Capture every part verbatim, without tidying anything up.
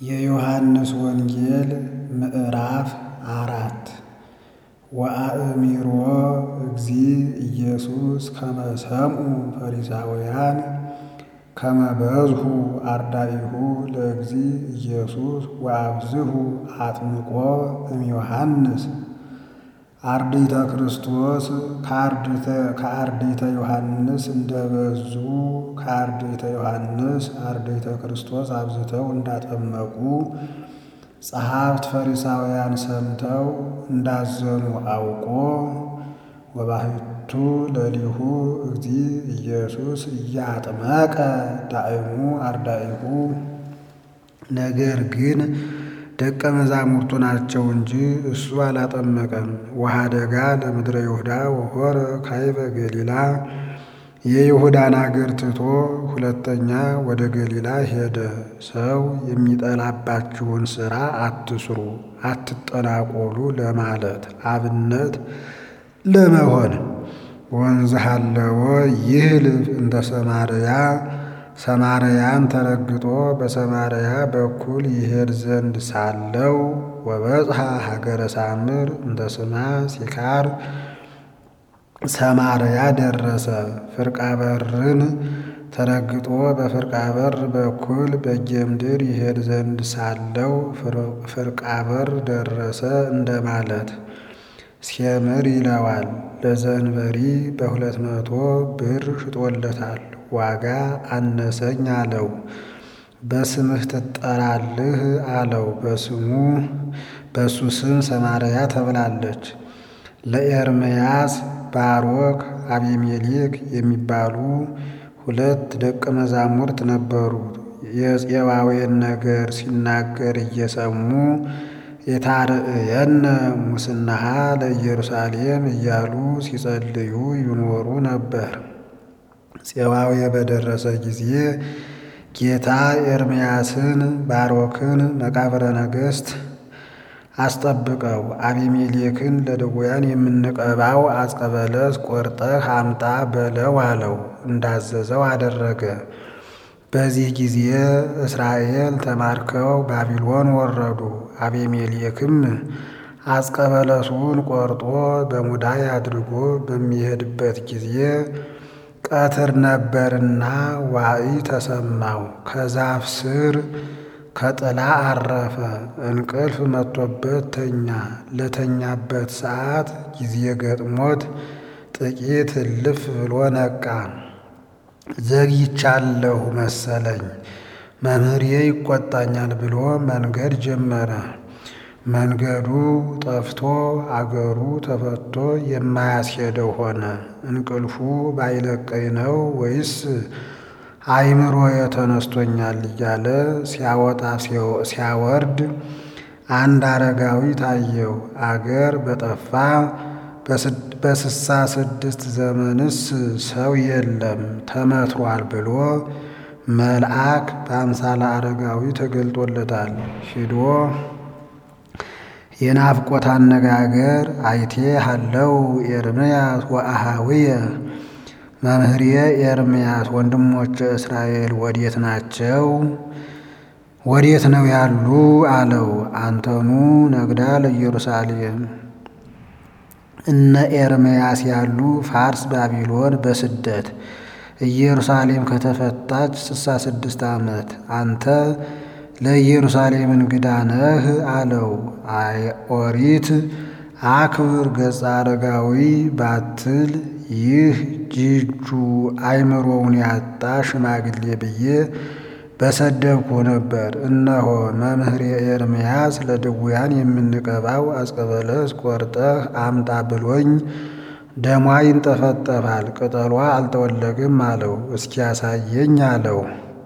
የዮሐንስ ወንጌል ምዕራፍ አራት ወአእሚሮ እግዚእ ኢየሱስ ከመ ሰምዑ ፈሪሳውያን ከመ በዝሑ አርዳኢሁ ለእግዚእ ኢየሱስ ወአብዝሑ አጥምቆ እምዮሐንስ አርድእተ ክርስቶስ ከአርድእተ ዮሐንስ እንደበዙ ከአርድእተ ዮሐንስ አርድእተ ክርስቶስ አብዝተው እንዳጠመቁ ጸሐፍት ፈሪሳውያን ሰምተው እንዳዘኑ አውቆ ወባሕቱ ለሊሁ እግዚእ ኢየሱስ እያጥመቀ ዳእሙ አርዳኢሁ ነገር ግን ደቀ መዛሙርቱ ናቸው እንጂ እሱ አላጠመቀም። ወኀደጋ ለምድረ ይሁዳ ወሖረ ካዕበ ገሊላ የይሁዳን አገር ትቶ ሁለተኛ ወደ ገሊላ ሄደ። ሰው የሚጠላባችሁን ሥራ አትስሩ፣ አትጠናቆሉ ለማለት አብነት ለመሆን ወንዝሃለወ ይህልፍ እንተ ሰማርያ ሰማርያን ተረግጦ በሰማርያ በኩል ይሄድ ዘንድ ሳለው ወበጽሐ ሀገረ ሳምር እንተ ስማ ሲካር ሰማርያ ደረሰ። ፍርቃ በርን ተረግጦ በፍርቃ በር በኩል በጌምድር ይሄድ ዘንድ ሳለው ፍርቃ በር ደረሰ እንደማለት። ሴምር ይለዋል። ለዘንበሪ በሁለት መቶ ብር ሽጦለታል። ዋጋ አነሰኝ አለው። በስምህ ትጠራልህ አለው። በስሙ በሱ ስም ሰማርያ ተብላለች። ለኤርምያስ ባሮክ አቤሜሌክ የሚባሉ ሁለት ደቀ መዛሙርት ነበሩት። የፄዋዌን ነገር ሲናገር እየሰሙ የታርዕየነ ሙስናሃ ለኢየሩሳሌም እያሉ ሲጸልዩ ይኖሩ ነበር። ፄዋዌ በደረሰ ጊዜ ጌታ ኤርምያስን ባሮክን መቃብረ ነገሥት አስጠብቀው አቤሜሌክን ለድውያን የምንቀባው ዕፀ በለስ ቆርጠህ አምጣ በለው አለው። እንዳዘዘው አደረገ። በዚህ ጊዜ እስራኤል ተማርከው ባቢሎን ወረዱ። አቤሜሌክም ዕፀ በለሱን ቆርጦ በሙዳይ አድርጎ በሚሄድበት ጊዜ ቀትር ነበርና ዋዕይ ተሰማው። ከዛፍ ስር ከጥላ አረፈ። እንቅልፍ መጥቶበት ተኛ። ለተኛበት ሰዓት ጊዜ ገጥሞት ጥቂት እልፍ ብሎ ነቃ። ዘግይቻለሁ መሰለኝ መምህሬ ይቆጣኛል ብሎ መንገድ ጀመረ። መንገዱ ጠፍቶ አገሩ ተፈቶ የማያስሄደው ሆነ። እንቅልፉ ባይለቀኝ ነው ወይስ አእምሮ የተነስቶኛል እያለ ሲያወጣ ሲያወርድ አንድ አረጋዊ ታየው። አገር በጠፋ በስሳ ስድስት ዘመንስ ሰው የለም ተመትሯል ብሎ መልአክ በአምሳለ አረጋዊ ተገልጦለታል። ሂዶ የናፍቆት አነጋገር አይቴ ሃለው ኤርምያስ ወአሃውየ መምህሬ ኤርምያስ ወንድሞች እስራኤል ወዴት ናቸው? ወዴት ነው ያሉ አለው። አንተኑ ነግዳ ለኢየሩሳሌም እነ ኤርምያስ ያሉ ፋርስ ባቢሎን በስደት ኢየሩሳሌም ከተፈታች ስሳ ስድስት ዓመት አንተ ለኢየሩሳሌም እንግዳ ነህ አለው። አይ ኦሪት አክብር ገጸ አረጋዊ ባትል ይህ ጅጁ አእምሮውን ያጣ ሽማግሌ ብዬ በሰደብኩ ነበር። እነሆ መምህሬ ኤርምያስ ለድውያን የምንቀባው ዕፀ በለስ ቆርጠህ አምጣ ብሎኝ ደሟ ይንጠፈጠፋል፣ ቅጠሏ አልተወለግም አለው። እስኪያሳየኝ አለው።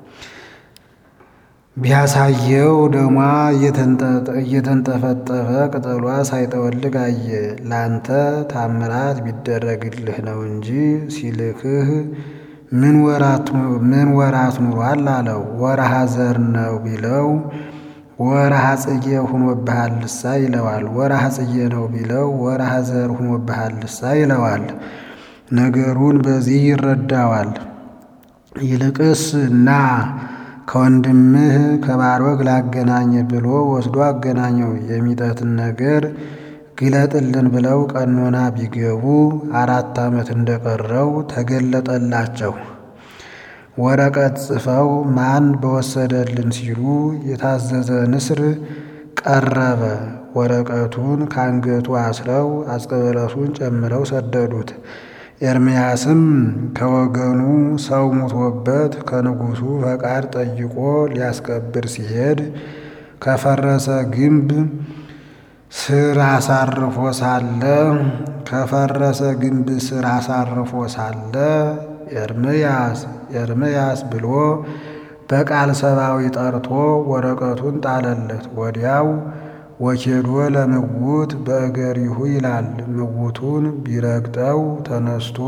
ቢያሳየው ደሟ እየተንጠፈጠፈ ቅጠሏ ሳይጠወልግ አየ። ላንተ ታምራት ቢደረግልህ ነው እንጂ ሲልክህ ምን ወራት ኑሯል አለው። ወርሃ ዘር ነው ቢለው ወርሃ ጽጌ ሁኖብሃልሳ ይለዋል። ወርሃ ጽጌ ነው ቢለው ወርሃ ዘር ሁኖብሃልሳ ይለዋል። ነገሩን በዚህ ይረዳዋል። ይልቅስ ና ከወንድምህ ከባሮክ ላገናኝ ብሎ ወስዶ አገናኘው። የሚጠትን ነገር ግለጥልን ብለው ቀኖና ቢገቡ አራት ዓመት እንደቀረው ተገለጠላቸው። ወረቀት ጽፈው ማን በወሰደልን ሲሉ የታዘዘ ንስር ቀረበ። ወረቀቱን ካንገቱ አስረው አስቀበለሱን ጨምረው ሰደዱት። ኤርምያስም ከወገኑ ሰው ሙቶበት ከንጉሡ ፈቃድ ጠይቆ ሊያስቀብር ሲሄድ ከፈረሰ ግንብ ስር አሳርፎ ሳለ ከፈረሰ ግንብ ስር አሳርፎ ሳለ ኤርምያስ ኤርምያስ ብሎ በቃል ሰብአዊ ጠርቶ ወረቀቱን ጣለለት። ወዲያው ወኬዶ ለምውት በእገሪሁ ይላል። ምውቱን ቢረግጠው ተነስቶ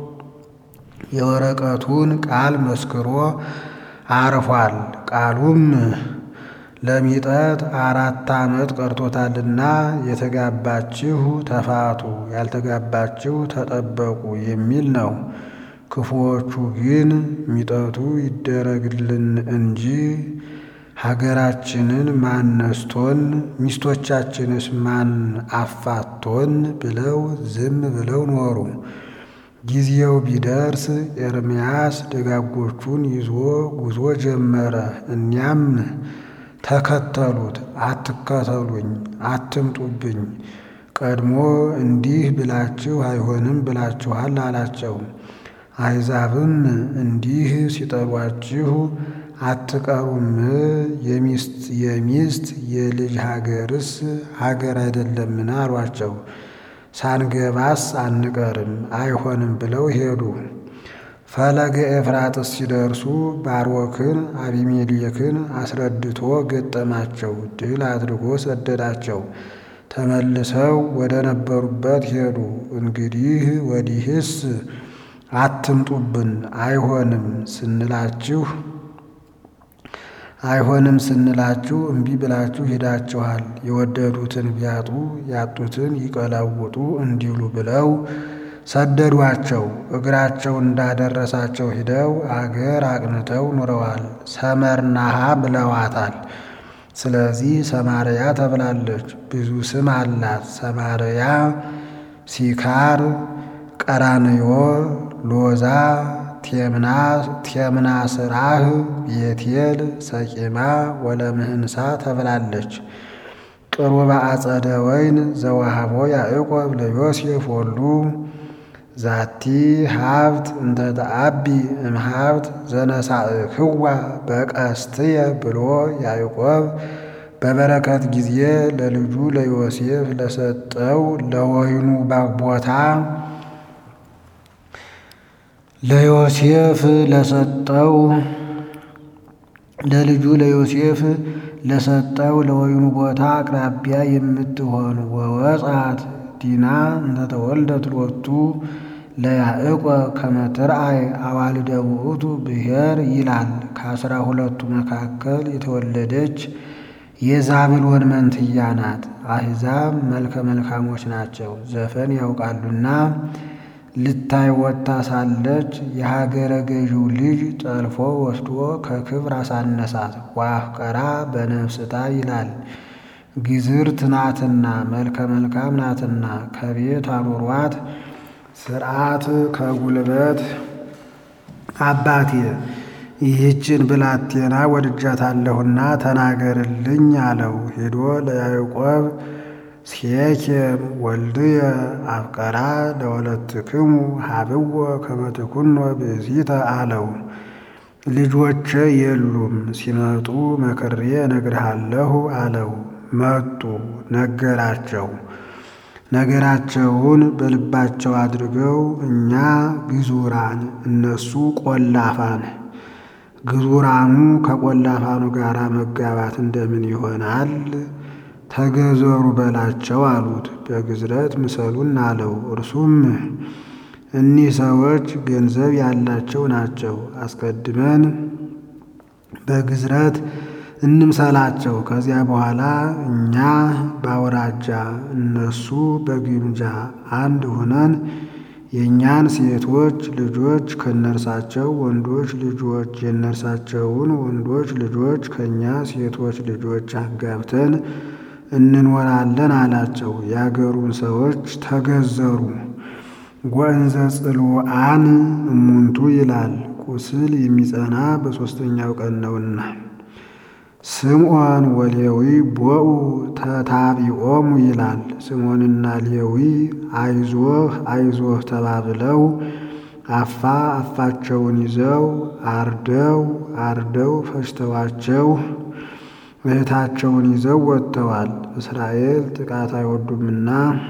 የወረቀቱን ቃል መስክሮ አርፏል። ቃሉም ለሚጠት አራት ዓመት ቀርቶታልና የተጋባችሁ ተፋቱ፣ ያልተጋባችሁ ተጠበቁ የሚል ነው። ክፉዎቹ ግን ሚጠቱ ይደረግልን እንጂ ሀገራችንን ማን ነስቶን ሚስቶቻችንስ ማን አፋቶን ብለው ዝም ብለው ኖሩ። ጊዜው ቢደርስ ኤርምያስ ደጋጎቹን ይዞ ጉዞ ጀመረ። እኒያም ተከተሉት። አትከተሉኝ፣ አትምጡብኝ፣ ቀድሞ እንዲህ ብላችሁ አይሆንም ብላችኋል አላቸው። አሕዛብም እንዲህ ሲጠሏችሁ አትቀሩም? የሚስት የሚስት የልጅ ሀገርስ ሀገር አይደለምን አሏቸው። ሳንገባስ አንቀርም አይሆንም ብለው ሄዱ። ፈለገ ኤፍራጥስ ሲደርሱ ባሮክን አቢሜሌክን አስረድቶ ገጠማቸው። ድል አድርጎ ሰደዳቸው። ተመልሰው ወደ ነበሩበት ሄዱ። እንግዲህ ወዲህስ አትምጡብን አይሆንም ስንላችሁ አይሆንም ስንላችሁ እምቢ ብላችሁ ሄዳችኋል። የወደዱትን ቢያጡ ያጡትን ይቀላውጡ እንዲሉ ብለው ሰደዷቸው። እግራቸው እንዳደረሳቸው ሂደው አገር አቅንተው ኑረዋል። ሰመርናሃ ብለዋታል። ስለዚህ ሰማርያ ተብላለች። ብዙ ስም አላት። ሰማርያ፣ ሲካር፣ ቀራንዮ፣ ሎዛ፣ ቴምና ስራህ፣ ቤቴል፣ ሰቂማ ወለምህንሳ ተብላለች። ቅሩበ አጸደ ወይን ዘወሃቦ ያዕቆብ ለዮሴፍ ወሉ ዛቲ ሀብት እንተ ተአቢ እምሀብት ዘነሳእክዋ በቀስትየ ብሎ ያዕቆብ በበረከት ጊዜ ለልጁ ለዮሴፍ ለሰጠው ለወይኑ ቦታ ለዮሴፍ ለሰጠው ለልጁ ለዮሴፍ ለሰጠው ለወይኑ ቦታ አቅራቢያ የምትሆን ወወጻት ዲና እንተተወልደት ሎቱ ለያዕቆብ ከመ ትርአይ አዋልደ ውእቱ ብሔር ይላል። ከአስራ ሁለቱ መካከል የተወለደች የዛብሎን መንትያ ናት። አሕዛብ መልከ መልካሞች ናቸው፣ ዘፈን ያውቃሉና ልታይ ወጥታ ሳለች የሀገረ ገዢው ልጅ ጠልፎ ወስዶ ከክብር አሳነሳት። ዋፍቀራ በነፍስታ ይላል። ግዝርት ናትና መልከ መልካም ናትና ከቤት አኖሯት። ስርዓት ከጉልበት አባቴ ይህችን ብላቴና ወድጃታለሁና ተናገርልኝ አለው። ሄዶ ለያዕቆብ ሴኬም ወልድየ አፍቀራ ለወለትክሙ ሀብዎ ከመ ትኩኖ ብእሲተ አለው። ልጆቼ የሉም፣ ሲመጡ መክሬ እነግርሃለሁ አለው። መጡ፣ ነገራቸው። ነገራቸውን በልባቸው አድርገው እኛ ግዙራን እነሱ ቆላፋን፣ ግዙራኑ ከቆላፋኑ ጋር መጋባት እንደምን ይሆናል? ተገዘሩ በላቸው አሉት። በግዝረት ምሰሉን አለው። እርሱም እኒህ ሰዎች ገንዘብ ያላቸው ናቸው፣ አስቀድመን በግዝረት እንምሰላቸው። ከዚያ በኋላ እኛ በአውራጃ እነሱ በግምጃ አንድ ሆነን የእኛን ሴቶች ልጆች ከነርሳቸው ወንዶች ልጆች የነርሳቸውን ወንዶች ልጆች ከእኛ ሴቶች ልጆች አጋብተን እንኖራለን አላቸው። የአገሩን ሰዎች ተገዘሩ። ወእንዘ ጽልውአን እሙንቱ ይላል፣ ቁስል የሚጸና በሦስተኛው ቀን ነውና። ስምዖን ወሌዊ ቦኡ ተታቢኦሙ ይላል። ስምዖንና ሌዊ አይዞህ አይዞህ ተባብለው አፋ አፋቸውን ይዘው አርደው አርደው ፈጅተዋቸው እህታቸውን ይዘው ወጥተዋል። እስራኤል ጥቃት አይወዱምና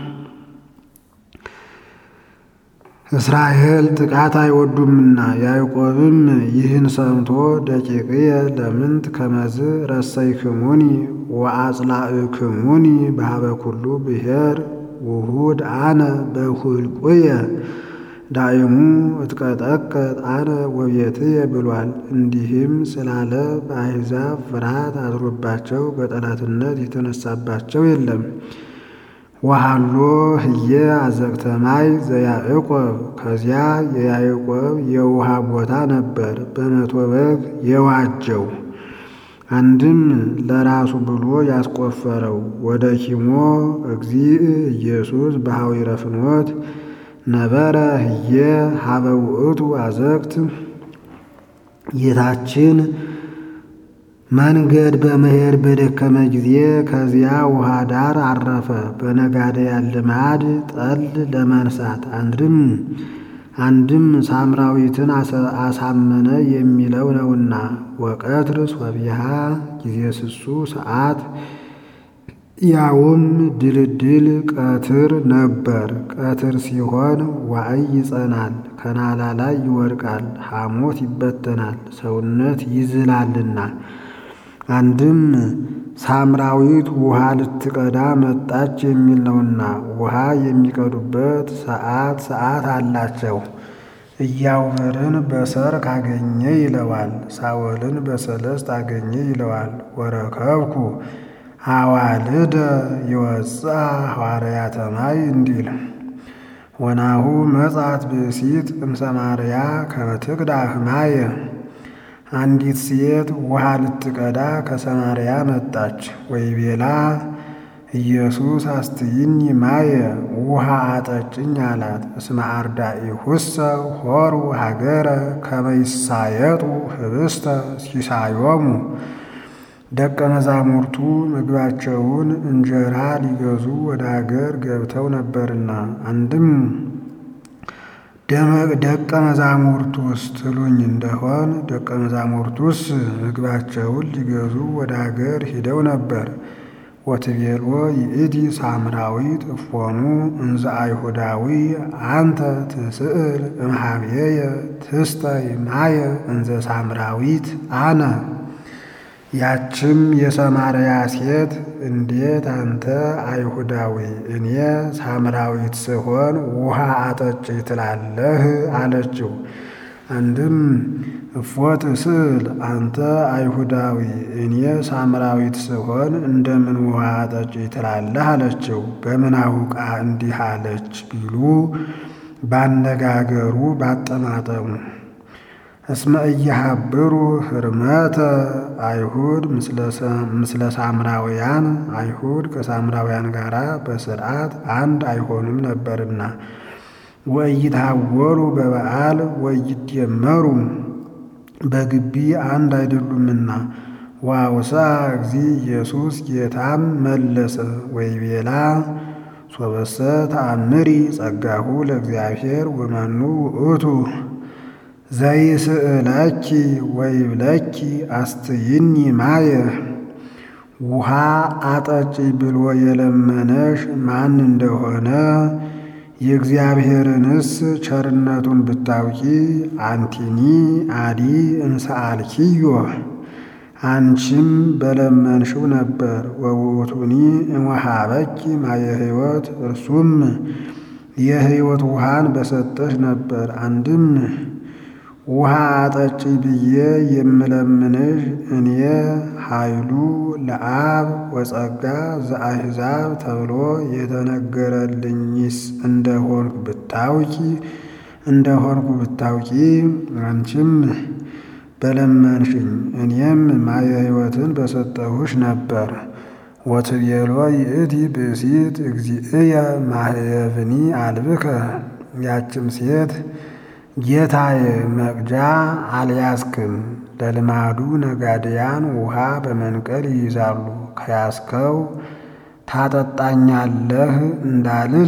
እስራኤል ጥቃት አይወዱምና። ያዕቆብም ይህን ሰምቶ ደቂቅየ ለምንት ከመዝ ረሰይክሙኒ ወአጽላእክሙኒ በኀበ ኩሉ ብሔር ውሁድ አነ በሁልቁየ ዳይሙ እትቀጠቀጥ አነ ወቤትየ ብሏል። እንዲህም ስላለ በአሕዛብ ፍርሃት አድሮባቸው በጠላትነት የተነሳባቸው የለም። ወሃሎ ህየ አዘቅተ ማይ ዘያዕቆብ ከዚያ የያዕቆብ የውሃ ቦታ ነበር በመቶ በግ የዋጀው። አንድም ለራሱ ብሎ ያስቆፈረው። ወደ ኪሞ እግዚእ ኢየሱስ በሐዊረ ፍኖት ነበረ ህየ ሀበ ውእቱ አዘቅት ጌታችን መንገድ በመሄድ በደከመ ጊዜ ከዚያ ውሃ ዳር አረፈ። በነጋድያን ልማድ ጠል ለመንሳት አንድም አንድም ሳምራዊትን አሳመነ የሚለው ነውና። ወቀትር ሶቢሃ ጊዜ ስሱ ሰዓት ያውም ድልድል ቀትር ነበር። ቀትር ሲሆን ዋዕይ ይጸናል፣ ከናላ ላይ ይወድቃል፣ ሐሞት ይበተናል፣ ሰውነት ይዝላልና። አንድም ሳምራዊት ውሃ ልትቀዳ መጣች የሚል ነውና። ውሃ የሚቀዱበት ሰዓት ሰዓት አላቸው። ኢያዕብርን በሰርክ አገኘ ይለዋል፣ ሳወልን በሰለስት አገኘ ይለዋል። ወረከብኩ አዋልደ ይወፅአ ሐዋርያተ ማይ እንዲል። ወናሁ መጻት ብእሲት እምሰማርያ ከመ ትቅዳሕ ማየ አንዲት ሴት ውሃ ልትቀዳ ከሰማርያ መጣች። ወይቤላ ኢየሱስ አስትይኒ ማየ ውሃ አጠጭኝ አላት። እስመ አርዳኢሁሰ ሖሩ ሀገረ ከመ ይሳየጡ ኅብስተ ሲሳዮሙ ደቀ መዛሙርቱ ምግባቸውን እንጀራ ሊገዙ ወደ አገር ገብተው ነበርና። አንድም ደቀ መዛሙርቱስ ትሉኝ እንደሆን ደቀ መዛሙርቱስ ምግባቸውን ሊገዙ ወደ አገር ሂደው ነበር። ወትቤሎ ይእቲ ሳምራዊት እፎኑ እንዘ አይሁዳዊ አንተ ትስእል እምኀቤየ ትስተይ ማየ እንዘ ሳምራዊት አነ። ያችም የሰማርያ ሴት እንዴት አንተ አይሁዳዊ እኔ ሳምራዊት ስሆን ውሃ አጠጭ ትላለህ አለችው። አንድም እፎት ስእል አንተ አይሁዳዊ እኔ ሳምራዊት ስሆን እንደምን ውሃ አጠጭ ትላለህ አለችው። በምን አውቃ እንዲህ አለች ቢሉ ባነጋገሩ ባጠማጠሙ። እስመ ኢያሃብሩ ህርመተ አይሁድ ምስለ ሳምራውያን አይሁድ ከሳምራውያን ጋር በሥርዓት አንድ አይሆኑም ነበርና። ወኢይትሐወሩ በበዓል ወኢይትደመሩ በግቢ አንድ አይደሉምና። ወአውሥአ እግዚእ ኢየሱስ ጌታም መለሰ ወይቤላ ሶበሰ ተአምሪ ጸጋሁ ለእግዚአብሔር ወመኑ ውእቱ ዘይስእለኪ ወይብለኪ አስትይኒ ማየ ውሃ አጠጪ ብሎ የለመነሽ ማን እንደሆነ የእግዚአብሔርንስ ቸርነቱን ብታውቂ አንቲኒ አዲ እንሰአልኪዮ አንቺም በለመንሽው ነበር። ወውእቱኒ እምወሀበኪ ማየ ሕይወት እርሱም የሕይወት ውሃን በሰጠሽ ነበር። አንድም ውሃ አጠጪ ብዬ የምለምንሽ እኔ ኃይሉ ለአብ ወጸጋ ዘአሕዛብ ተብሎ የተነገረልኝስ እንደሆንኩ ብታውቂ እንደሆንኩ ብታውቂ አንቺም በለመንሽኝ እኔም ማየ ሕይወትን በሰጠሁሽ ነበር። ወትቤሎ ይእቲ ብእሲት እግዚእየ ማህየብኒ አልብከ ያችም ሴት ጌታዬ መቅጃ አልያዝክም። ለልማዱ ነጋድያን ውሃ በመንቀል ይይዛሉ። ከያዝከው ታጠጣኛለህ እንዳልል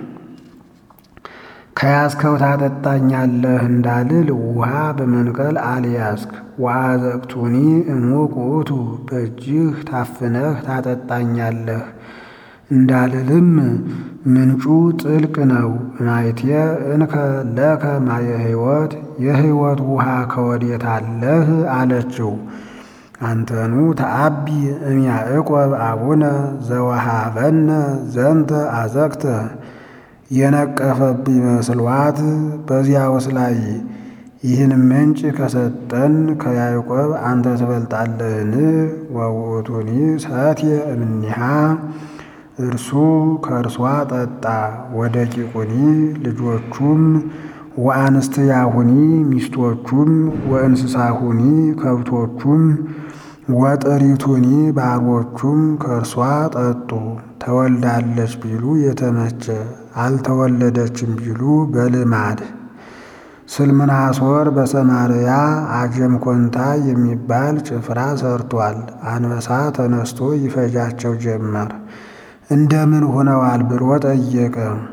ከያዝከው ታጠጣኛለህ እንዳልል ውሃ በመንቀል አልያዝክ። ወአዘቅቱኒ እሙቅ ውእቱ በእጅህ ታፍነህ ታጠጣኛለህ እንዳልልም ምንጩ ጥልቅ ነው። ማይቴ እንከ ለከ ማየ ሕይወት የሕይወት ውሃ ከወዴት አለህ አለችው። አንተኑ ተአቢ እምያዕቆብ አቡነ ዘወሃበነ ዘንተ አዘቅተ የነቀፈብኝ መስሏት በዚያውስ ላይ ይህን ምንጭ ከሰጠን ከያዕቆብ አንተ ትበልጣለህን? ወውእቱኒ ሰትየ እምኔሃ እርሱ ከእርሷ ጠጣ። ወደቂቁኒ ልጆቹም ወአንስትያሁኒ ሚስቶቹም ወእንስሳሁኒ ከብቶቹም ወጥሪቱኒ ባሮቹም ከእርሷ ጠጡ። ተወልዳለች ቢሉ የተመቸ አልተወለደችም ቢሉ በልማድ። ስልምናሶር በሰማርያ አጀም ኮንታ የሚባል ጭፍራ ሰርቷል። አንበሳ ተነስቶ ይፈጃቸው ጀመር። እንደምን ሆነዋል ብሎ ጠየቀ።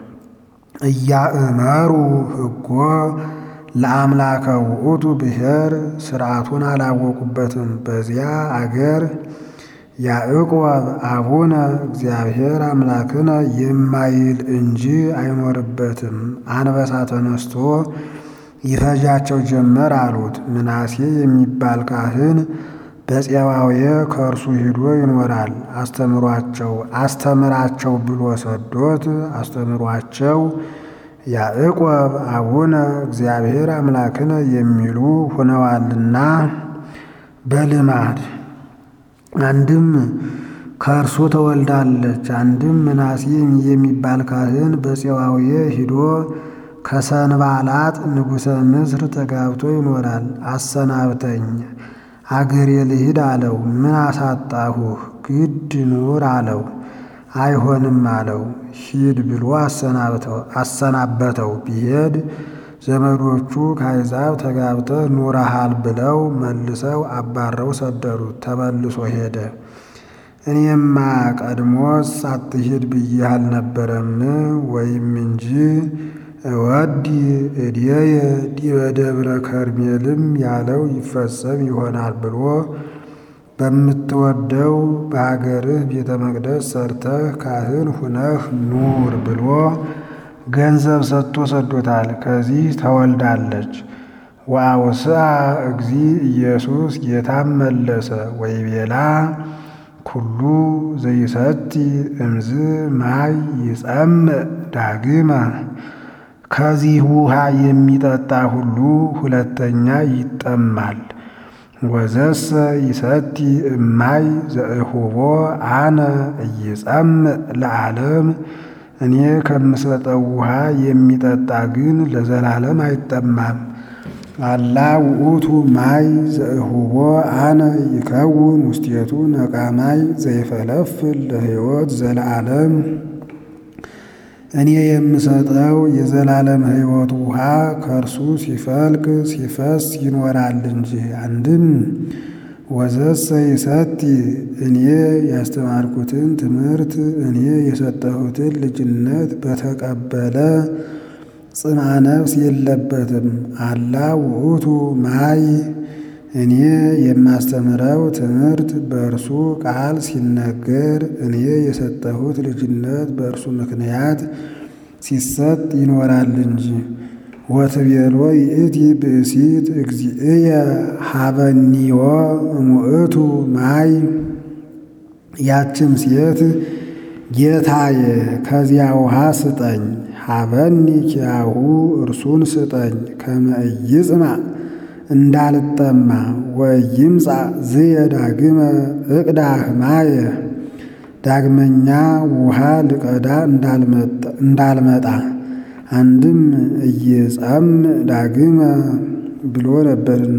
እያእመሩ ሕጎ ለአምላከ ውእቱ ብሔር ሥርዓቱን አላወቁበትም። በዚያ አገር ያዕቆብ አቡነ እግዚአብሔር አምላክነ የማይል እንጂ አይኖርበትም። አንበሳ ተነስቶ ይፈጃቸው ጀመር አሉት። ምናሴ የሚባል ካህን በፄዋዌ ከእርሱ ሂዶ ይኖራል። አስተምሯቸው አስተምራቸው ብሎ ሰዶት አስተምሯቸው ያዕቆብ አቡነ እግዚአብሔር አምላክነ የሚሉ ሆነዋልና በልማድ አንድም ከእርሱ ተወልዳለች። አንድም ምናሴ የሚባል ካህን በፄዋዌ ሂዶ ከሰንባላጥ ንጉሠ ምስር ተጋብቶ ይኖራል። አሰናብተኝ አገሬ ልሂድ አለው። ምን አሳጣሁህ? ግድ ኑር አለው። አይሆንም አለው። ሂድ ብሎ አሰናበተው። ቢሄድ ዘመዶቹ ከአሕዛብ ተጋብተህ ኑረሃል ብለው መልሰው አባረው ሰደዱት። ተመልሶ ሄደ። እኔማ ቀድሞስ አትሂድ ብዬህ አልነበረም ወይም እንጂ እወዲ እድየ ዲበ ደብረ ከርሜልም ያለው ይፈጸም ይሆናል ብሎ በምትወደው በሀገርህ ቤተ መቅደስ ሰርተህ ካህን ሁነህ ኑር ብሎ ገንዘብ ሰጥቶ ሰዶታል። ከዚህ ተወልዳለች። ወአውስአ እግዚ ኢየሱስ ጌታም መለሰ ወይቤላ ኩሉ ዘይሰቲ እምዝ ማይ ይጸምዕ ዳግመ ከዚህ ውሃ የሚጠጣ ሁሉ ሁለተኛ ይጠማል። ወዘሰ ይሰቲ እማይ ዘእሁቦ አነ ኢይጸምዕ ለዓለም እኔ ከምሰጠው ውሃ የሚጠጣ ግን ለዘላለም አይጠማም። አላ ውእቱ ማይ ዘእሁቦ አነ ይከውን ውስቴቱ ነቃማይ ዘይፈለፍል ለሕይወት ዘለዓለም እኔ የምሰጠው የዘላለም ሕይወት ውሃ ከእርሱ ሲፈልቅ ሲፈስ ይኖራል እንጂ። አንድም ወዘሰ ይሰቲ እኔ ያስተማርኩትን ትምህርት እኔ የሰጠሁትን ልጅነት በተቀበለ ጽንዓ ነፍስ የለበትም። አላ ውእቱ ማይ እኔ የማስተምረው ትምህርት በእርሱ ቃል ሲነገር እኔ የሰጠሁት ልጅነት በእርሱ ምክንያት ሲሰጥ ይኖራል እንጂ። ወትቤሎ ይእቲ ብእሲት እግዚእየ ሀበኒዮ እሙእቱ ማይ ያችም ሴት ጌታዬ ከዚያ ውሃ ስጠኝ፣ ሀበኒ ኪያሁ እርሱን ስጠኝ፣ ከመ ኢይጽምዕ እንዳልጠማ ወይምጻእ ዝየ ዳግመ እቅዳህ ማየ ዳግመኛ ውሃ ልቀዳ እንዳልመጣ አንድም እየጻም ዳግመ ብሎ ነበርና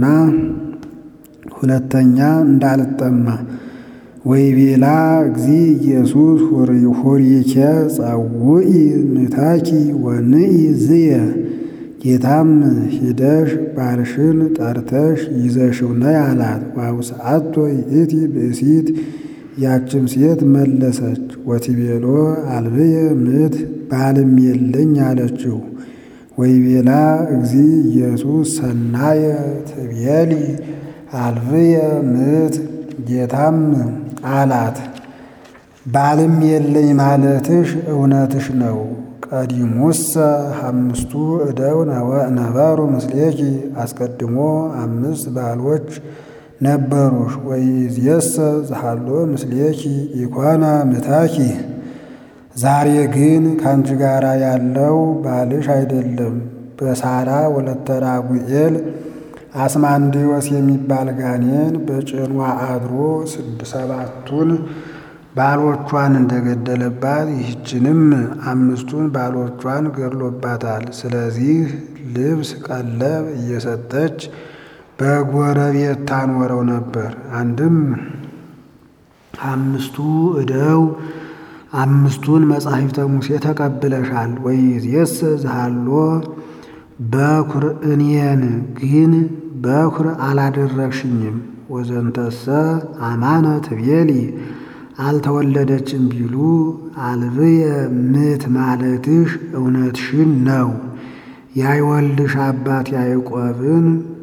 ሁለተኛ እንዳልጠማ ወይቤላ እግዚ ኢየሱስ ሆሪኬ ጸውኢ ምታኪ ወንኢ ዝየ ጌታም ሂደሽ ባልሽን ጠርተሽ ይዘሽው ነይ አላት። ወአውስአቶ ይእቲ ብእሲት ያችም ሴት መለሰች ወቲቤሎ አልብየ ምት ባልም የለኝ አለችው። ወይቤላ እግዚ ኢየሱስ ሰናየ ትቤሊ አልብየ ምት ጌታም አላት ባልም የለኝ ማለትሽ እውነትሽ ነው። ቀዲሙሰ አምስቱ እደው ነበሩ ምስሌኪ አስቀድሞ አምስት ባሎች ነበሩሽ። ወይእዜሰ ዘሃሎ ምስሌኪ ኢኮነ ምታኪ ዛሬ ግን ካንቺ ጋራ ያለው ባልሽ አይደለም። በሳራ ወለተ ራጉኤል አስማንዴዎስ የሚባል ጋኔን በጭኗ አድሮ ሰባቱን ባሎቿን እንደገደለባት ይህችንም አምስቱን ባሎቿን ገድሎባታል። ስለዚህ ልብስ ቀለብ እየሰጠች በጎረቤት ታኖረው ነበር። አንድም አምስቱ እደው አምስቱን መጻሕፍተ ሙሴ ተቀብለሻል። ወይእዜሰ ዘሃሎ በኩር እኔን ግን በኩር አላደረግሽኝም። ወዘንተሰ አማነ ትቤሊ አልተወለደችም ቢሉ አልብየ ምት ማለትሽ እውነትሽን ነው። ያይወልድሽ አባት ያዕቆብን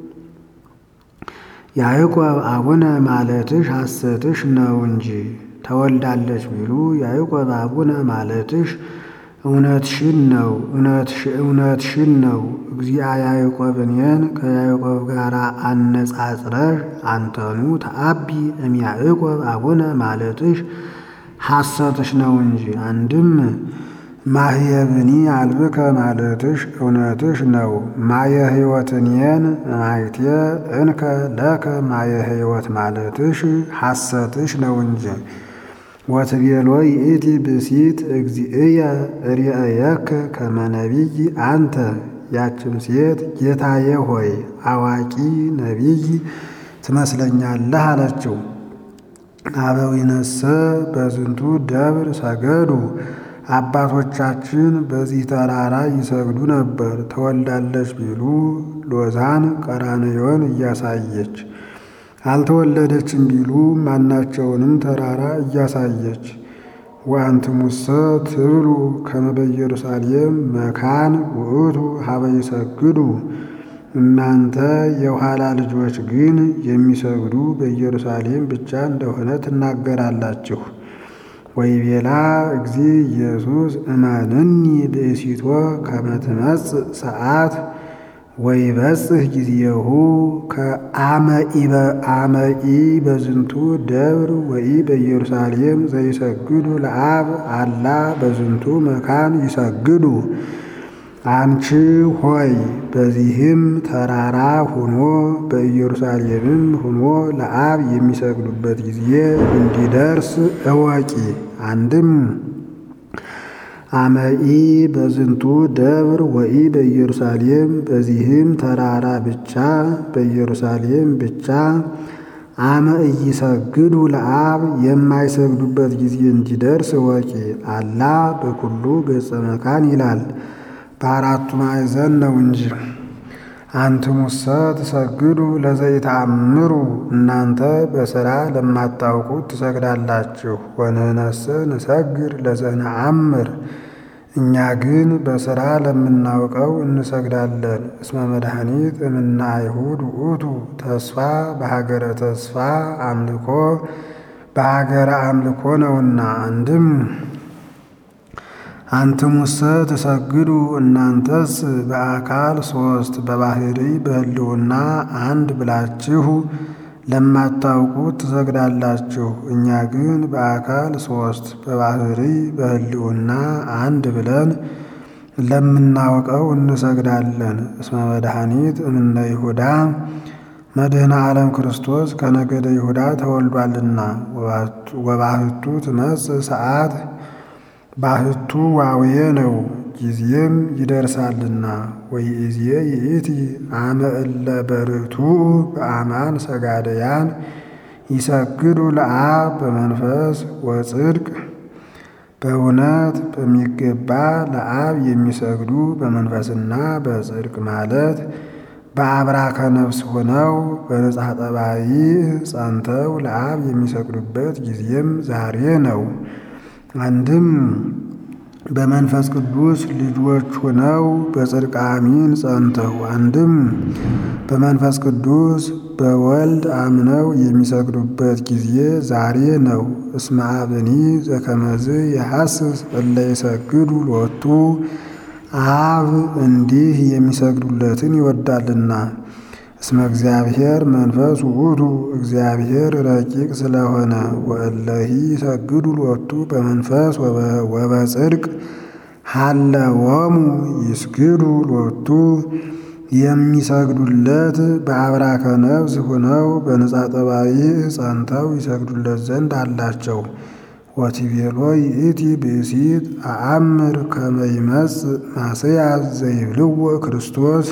ያዕቆብ አቡነ ማለትሽ ሐሰትሽ ነው እንጂ ተወልዳለች ቢሉ ያዕቆብ አቡነ ማለትሽ እውነትሽን ነው እውነትሽን ነው። እግዚአ ያዕቆብ እኔን ከያዕቆብ ጋር አነጻጽረሽ አንተኑ ተአቢ እምያዕቆብ አቡነ ማለትሽ ሐሰትሽ ነው እንጂ። አንድም ማህየብኒ አልብከ ማለትሽ እውነትሽ ነው። ማየ ሕይወት እኔን ማይቴ እንከ ለከ ማየ ሕይወት ማለትሽ ሐሰትሽ ነው እንጂ። ወትቤሎ ይእቲ ብእሲት እግዚእየ ርእየከ ከመ ነቢይ አንተ ያችም ሴት ጌታዬ ሆይ አዋቂ ነቢይ ትመስለኛለህ አለችው። አበዊነሰ በዝንቱ ደብር ሰገዱ አባቶቻችን በዚህ ተራራ ይሰግዱ ነበር። ተወልዳለች ቢሉ ሎዛን ቀራንዮን እያሳየች አልተወለደችም ቢሉ ማናቸውንም ተራራ እያሳየች። ወአንትሙሰ ትብሉ ከመ በኢየሩሳሌም መካን ውእቱ ሀበ ይሰግዱ እናንተ የኋላ ልጆች ግን የሚሰግዱ በኢየሩሳሌም ብቻ እንደሆነ ትናገራላችሁ። ወይቤላ እግዚ ኢየሱስ እመንኒ ብእሲቶ ከመ ትመጽእ ሰዓት ወይበጽሕ ጊዜሁ ከአመኢ በዝንቱ ደብር ወኢ በኢየሩሳሌም ዘይሰግዱ ለአብ አላ በዝንቱ መካን ይሰግዱ። አንቺ ሆይ በዚህም ተራራ ሆኖ በኢየሩሳሌምም ሆኖ ለአብ የሚሰግዱበት ጊዜ እንዲደርስ እወቂ። አንድም አመኢ በዝንቱ ደብር ወኢ በኢየሩሳሌም በዚህም ተራራ ብቻ በኢየሩሳሌም ብቻ አመ ኢይሰግዱ ለአብ የማይሰግዱበት ጊዜ እንዲደርስ እወቂ። አላ በኩሉ ገጸ መካን ይላል በአራቱ ማዕዘን ነው እንጂ። አንትሙሰ ትሰግዱ ለዘይተአምሩ እናንተ በሥራ ለማታውቁት ትሰግዳላችሁ። ወንሕነሰ ንሰግድ ለዘነአምር እኛ ግን በሥራ ለምናውቀው እንሰግዳለን። እስመ መድኃኒት እምነ አይሁድ ውእቱ ተስፋ በሀገረ ተስፋ አምልኮ በሀገረ አምልኮ ነውና። አንድም አንትሙሰ ትሰግዱ እናንተስ በአካል ሦስት በባህሪ በሕልውና አንድ ብላችሁ ለማታውቁት ትሰግዳላችሁ። እኛ ግን በአካል ሦስት በባህሪ በሕልውና አንድ ብለን ለምናውቀው እንሰግዳለን። እስመ መድኃኒት እምነ ይሁዳ መድኃኔ ዓለም ክርስቶስ ከነገደ ይሁዳ ተወልዷልና። ወባሕቱ ትመጽእ ሰዓት ባሕቱ ዋውየ ነው ጊዜም ይደርሳልና። ወይእዜ ይእቲ አመ እለ በርቱዕ በአማን ሰጋደያን ይሰግዱ ለአብ በመንፈስ ወጽድቅ። በእውነት በሚገባ ለአብ የሚሰግዱ በመንፈስና በጽድቅ ማለት በአብራከ ነፍስ ሆነው በንጽሐ ጠባይ ጸንተው ለአብ የሚሰግዱበት ጊዜም ዛሬ ነው። አንድም በመንፈስ ቅዱስ ልጆች ሆነው በጽድቅ አሚን ጸንተው፣ አንድም በመንፈስ ቅዱስ በወልድ አምነው የሚሰግዱበት ጊዜ ዛሬ ነው። እስመ አብኒ ዘከመዝ የሐስስ እለ ይሰግዱ ሎቱ አብ እንዲህ የሚሰግዱለትን ይወዳልና። እስመ እግዚአብሔር መንፈስ ውእቱ እግዚአብሔር ረቂቅ ስለሆነ። ወእለሂ ይሰግዱ ሎቱ በመንፈስ ወበጽድቅ ሀለወሙ ይስግዱ ሎቱ የሚሰግዱለት በአብራከ ነፍስ ሆነው በንጽሐ ጠባይ ጸንተው ይሰግዱለት ዘንድ አላቸው። ወቲቤሎ ይእቲ ብእሲት አአምር ከመ ይመጽእ ማስያስ ዘይብልዎ ክርስቶስ።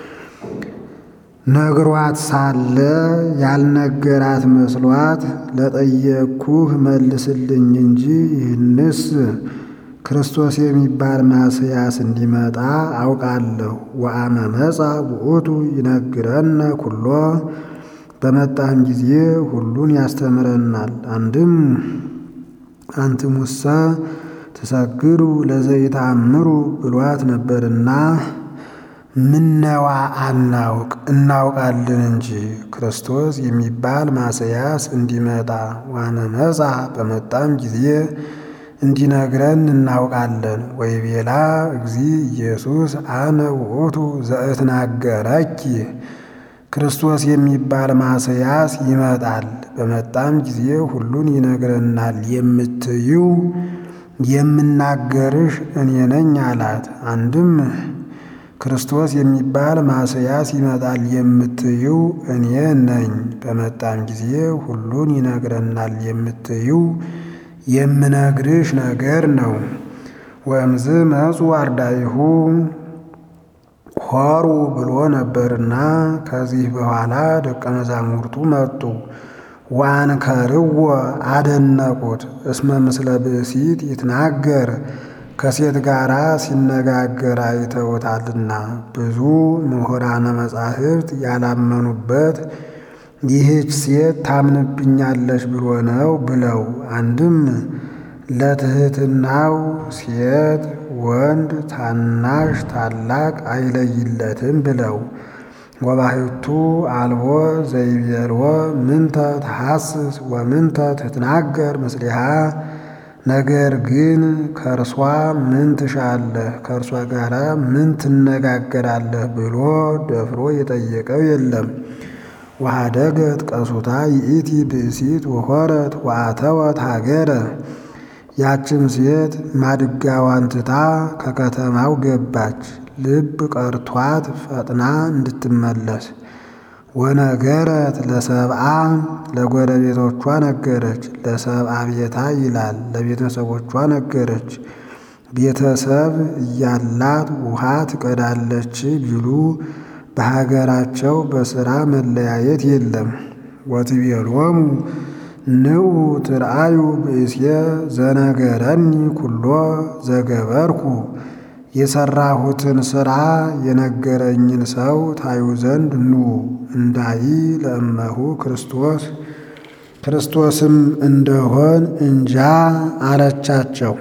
ነግሯት ሳለ ያልነገራት መስሏት ለጠየቅኩህ መልስልኝ እንጂ ይህንስ ክርስቶስ የሚባል ማስያስ እንዲመጣ አውቃለሁ። ወአመ መጻ ውእቱ ይነግረነ ኩሎ በመጣም ጊዜ ሁሉን ያስተምረናል። አንድም አንትሙሰ ትሰግዱ ለዘይተአምሩ ብሏት ነበርና ምነዋ አናውቅ እናውቃለን እንጂ ክርስቶስ የሚባል ማስያስ እንዲመጣ ዋነ መጻ በመጣም ጊዜ እንዲነግረን እናውቃለን። ወይቤላ እግዚ ኢየሱስ አነ ውእቱ ዘእትናገረኪ ክርስቶስ የሚባል ማስያስ ይመጣል በመጣም ጊዜ ሁሉን ይነግረናል የምትዩ የምናገርሽ እኔ ነኝ አላት። አንድም ክርስቶስ የሚባል ማስያስ ይመጣል የምትዩ እኔ ነኝ፣ በመጣም ጊዜ ሁሉን ይነግረናል የምትዩ የምነግርሽ ነገር ነው። ወእምዝ መጹ አርዳኢሁ ሖሩ ብሎ ነበርና ከዚህ በኋላ ደቀ መዛሙርቱ መጡ። ወአንከርዎ አደነቁት። እስመ ምስለ ብእሲት ይትናገር ከሴት ጋራ ሲነጋገር አይተውታልና። ብዙ ምሁራነ መጻሕፍት ያላመኑበት ይህች ሴት ታምንብኛለች ብሎ ነው ብለው፣ አንድም ለትሕትናው ሴት ወንድ ታናሽ ታላቅ አይለይለትም ብለው፣ ወባሕቱ አልቦ ዘይቤልዎ ምንተ ተሐስስ ወምንተ ትትናገር ምስሊሃ። ነገር ግን ከእርሷ ምን ትሻለህ፣ ከእርሷ ጋር ምን ትነጋገራለህ ብሎ ደፍሮ የጠየቀው የለም። ወኀደገት ቀሱታ ይእቲ ብእሲት ወሖረት ወአተወት ሀገረ። ያችም ሴት ማድጋዋን ትታ ከከተማው ገባች፣ ልብ ቀርቷት ፈጥና እንድትመለስ። ወነገረት ለሰብአ ለጎረቤቶቿ ነገረች። ለሰብአ ቤታ ይላል ለቤተሰቦቿ ነገረች። ቤተሰብ እያላት ውሃ ትቀዳለች ቢሉ በሀገራቸው በሥራ መለያየት የለም። ወትቤሎሙ ንዑ ትርአዩ ብእሴ ዘነገረኒ ኩሎ ዘገበርኩ። የሠራሁትን ሥራ የነገረኝን ሰው ታዩ ዘንድ ኑ እንዳይ ለእመሁ ክርስቶስ ክርስቶስም እንደሆን እንጃ አለቻቸው።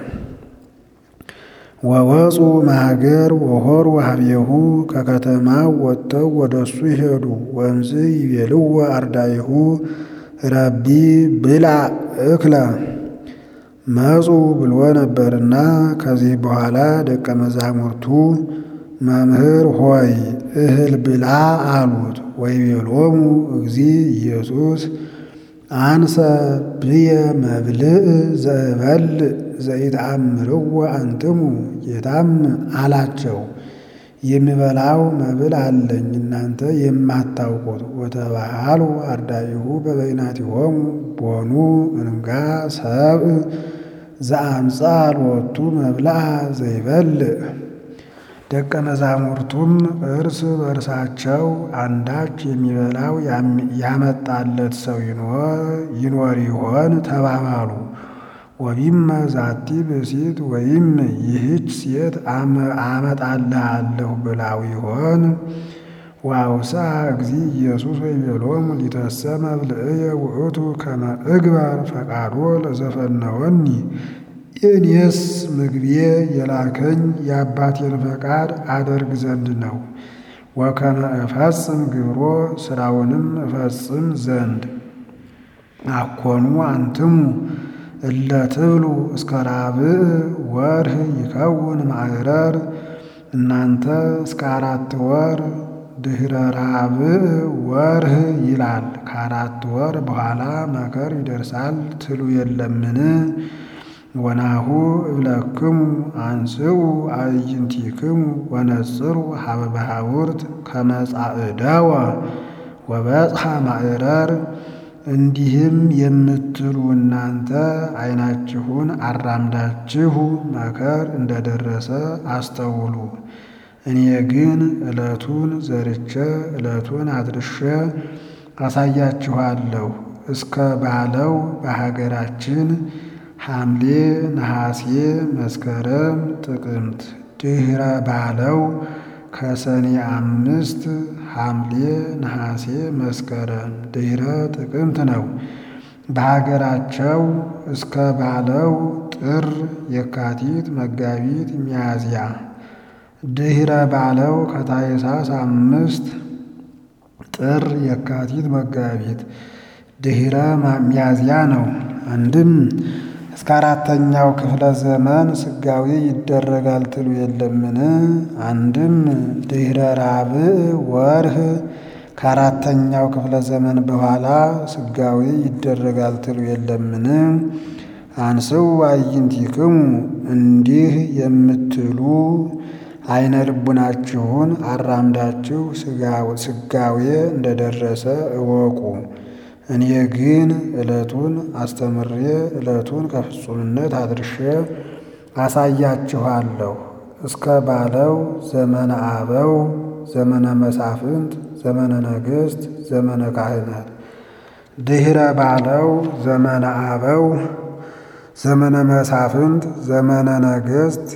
ወወፁ ማገር ወሖሩ ኀቤሁ ከከተማው ወጥተው ወደሱ ይሄዱ። ወእምዝ ይቤልዎ አርዳኢሁ ረቢ ብላ እክለ መጹ ብሎ ነበርና ከዚህ በኋላ ደቀ መዛሙርቱ መምህር ሆይ እህል ብላ አሉት። ወይቤሎሙ እግዚ ኢየሱስ አንሰ ብየ መብልዕ ዘእበልዕ ዘይተአምርዎ አንትሙ። ጌታም አላቸው የሚበላው መብል አለኝ እናንተ የማታውቁት። ወተባሃሉ አርዳኢሁ በበይናቲሆሙ ቦኑ እንጋ ሰብእ ዘአምጻ ሎቱ መብልዐ ዘይበልዕ። ደቀ መዛሙርቱም እርስ በእርሳቸው አንዳች የሚበላው ያመጣለት ሰው ይኖር ይሆን ተባባሉ። ወቢመ ዛቲ ብእሲት ወይም ይህች ሴት አመጣልሃለሁ ብላው ይሆን? ወአውስአ እግዚእ ኢየሱስ ወይቤሎሙ ሊተሰ መብልዕየ ውእቱ ከመ እግበር ፈቃዶ ለዘፈነወኒ። እኔስ ምግቤ የላከኝ የአባቴን ፈቃድ አደርግ ዘንድ ነው። ወከመ እፈጽም ግብሮ ሥራውንም እፈጽም ዘንድ። አኮኑ አንትሙ እለ ትብሉ እስከ ራብዕ ወርህ ይከውን ማዕረር። እናንተ እስከ አራት ወር ድኅረ ራብዕ ወርህ ይላል ከአራት ወር በኋላ መከር ይደርሳል ትሉ የለምን? ወናሁ እብለክሙ አንስኡ አዕይንቲክሙ ወነጽሩ ሀበ ባሕውርት ከመ ጻዕዳወ ወበጽሐ ማዕረር። እንዲህም የምትሉ እናንተ ዓይናችሁን አራምዳችሁ መከር እንደደረሰ አስተውሉ። እኔ ግን ዕለቱን ዘርቼ ዕለቱን አድርሼ አሳያችኋለሁ። እስከ ባለው በሀገራችን ሐምሌ፣ ነሐሴ፣ መስከረም፣ ጥቅምት ድኅረ ባለው ከሰኔ አምስት ሐምሌ፣ ነሐሴ፣ መስከረም ድኅረ ጥቅምት ነው። በሀገራቸው እስከ ባለው ጥር፣ የካቲት፣ መጋቢት፣ ሚያዝያ ድኅረ ባለው ከታኅሳስ አምስት ጥር፣ የካቲት፣ መጋቢት ድኅረ ሚያዝያ ነው። አንድም እስከ አራተኛው ክፍለ ዘመን ስጋዌ ይደረጋል ትሉ የለምን? አንድም ድኅረ ራብዕ ወርህ ከአራተኛው ክፍለ ዘመን በኋላ ስጋዌ ይደረጋል ትሉ የለምን? አንስኡ አዕይንቲክሙ እንዲህ የምትሉ ዓይነ ልቡናችሁን አራምዳችሁ ስጋዌ እንደደረሰ እወቁ። እኔ ግን ዕለቱን አስተምሬ ዕለቱን ከፍጹምነት አድርሼ አሳያችኋለሁ። እስከ ባለው ዘመነ አበው፣ ዘመነ መሳፍንት፣ ዘመነ ነገሥት፣ ዘመነ ካህናት ድኅረ ባለው ዘመነ አበው፣ ዘመነ መሳፍንት፣ ዘመነ ነገሥት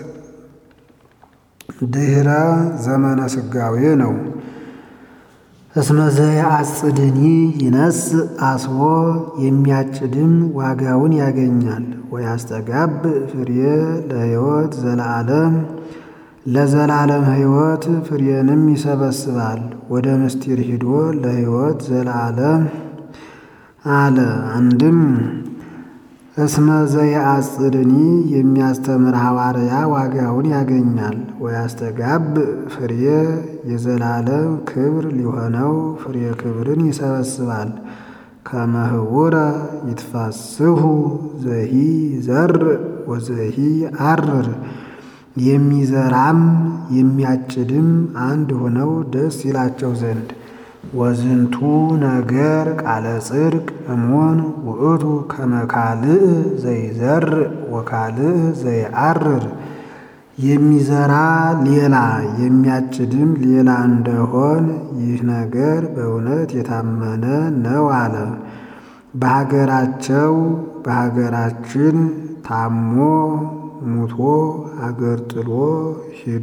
ድኅረ ዘመነ ስጋዌ ነው። እስመ ዘየአጽድኒ ይነስእ አስቦ የሚያጭድም ዋጋውን ያገኛል። ወያስተጋብእ ፍሬ ለሕይወት ዘለዓለም ለዘላለም ሕይወት ፍሬንም ይሰበስባል። ወደ ምስጢር ሂዶ ለሕይወት ዘለዓለም አለ። አንድም እስመ ዘየአጽድኒ የሚያስተምር ሐዋርያ ዋጋውን ያገኛል። ወያስተጋብእ ፍሬ የዘላለም ክብር ሊሆነው ፍሬ ክብርን ይሰበስባል። ከመ ህቡረ ይትፋስሑ ዘሂ ዘርእ ወዘሂ አርር የሚዘራም የሚያጭድም አንድ ሆነው ደስ ይላቸው ዘንድ። ወዝንቱ ነገር ቃለ ጽድቅ እሙን ውእቱ ከመ ካልእ ዘይዘርእ ወካልእ ዘይአርር የሚዘራ ሌላ የሚያጭድም ሌላ እንደሆን ይህ ነገር በእውነት የታመነ ነው አለ። በሀገራቸው በሀገራችን ታሞ ሙቶ አገር ጥሎ ሂዶ